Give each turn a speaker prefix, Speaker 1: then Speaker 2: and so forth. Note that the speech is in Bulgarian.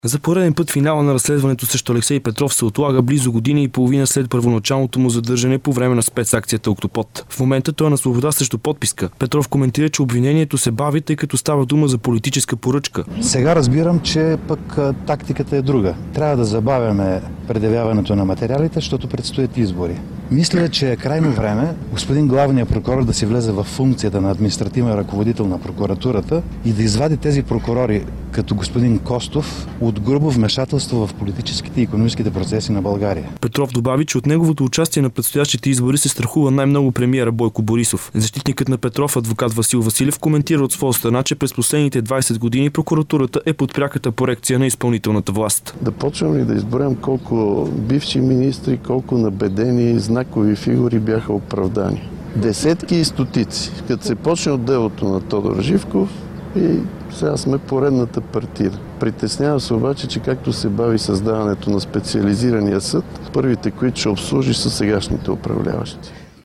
Speaker 1: За пореден път финала на разследването срещу Алексей Петров се отлага близо година и половина след първоначалното му задържане по време на спецакцията Октопод. В момента той е на свобода срещу подписка. Петров коментира, че обвинението се бави, тъй като става дума за политическа поръчка.
Speaker 2: Сега разбирам, че пък тактиката е друга. Трябва да забавяме предявяването на материалите, защото предстоят избори. Мисля, че е крайно време господин главният прокурор да си влезе в функцията на административен ръководител на прокуратурата и да извади тези прокурори, като господин Костов, от грубо вмешателство в политическите и икономическите процеси на България.
Speaker 1: Петров добави, че от неговото участие на предстоящите избори се страхува най-много премиера Бойко Борисов. Защитникът на Петров, адвокат Васил Василев, коментира от своя страна, че през последните 20 години прокуратурата е под пряката корекция на изпълнителната власт.
Speaker 3: Да почвам ли да изборям колко бивши министри, колко набедени знакови фигури бяха оправдани? Десетки и стотици. Като се почне от делото на Тодор Живков и сега сме поредната партида. Притеснява се обаче, че както се бави създаването на специализирания съд, първите, които ще обслужи, са сегашните управляващи.